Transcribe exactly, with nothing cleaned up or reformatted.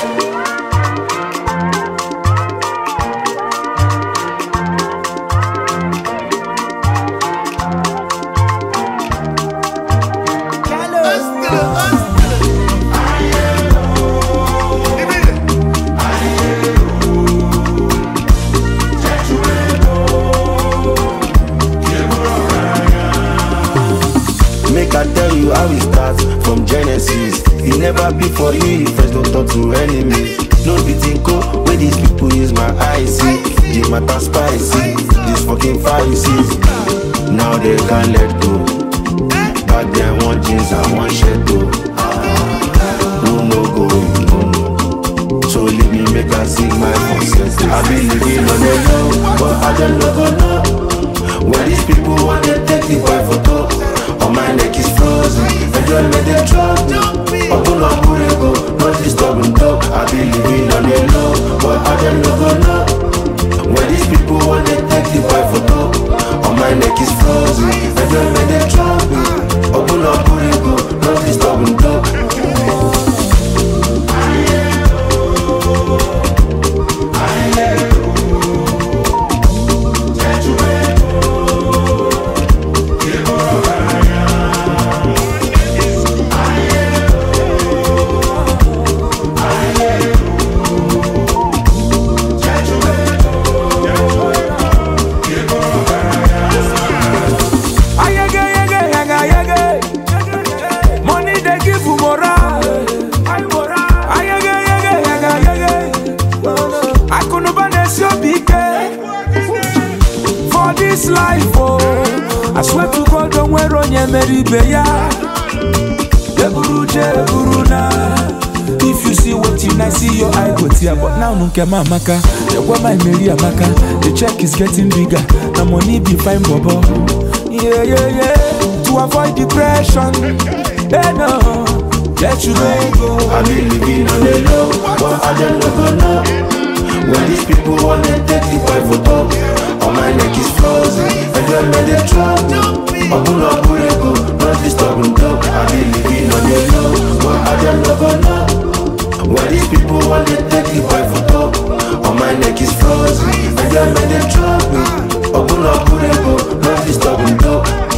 Make I tell you how it starts from Genesis. It never be for you if first don't talk to enemies. No beating co where these people use my eyes see. The matter spicy, these fucking Pharisees. Now they can't let go. Back then one jeans and one shirt too. No no go, no no. So leave me make I sing my conscience. I be living on the low, but I don't know go know. When these people want to take the boy photo. My neck is frozen, enjoyment they trouble. Open up, go, not disturbing dog. I be living on the low, but I don't know go know. When these people want to take the boy photo, oh my neck is frozen, enjoyment they trouble. Open up, go, not disturbing dog. This life, oh, I swear to God, don't wear on your merry beya. If you see what you I see your eye go tear, but now no care maka. The one my Mary Amaka, the check is getting bigger. The money be fine, bobo. Yeah, yeah, yeah. To avoid depression, hey no, let you go. I be living on the low, but I don't know no. When these people want to take the boy photo, oh my neck is frozen, enjoyment they trouble. Open up, go, not disturbing dog. I be living on the low, but I don't know no. When these people want to take the boy photo, oh my neck is frozen, enjoyment they trouble. Open up, go, not disturbing dog.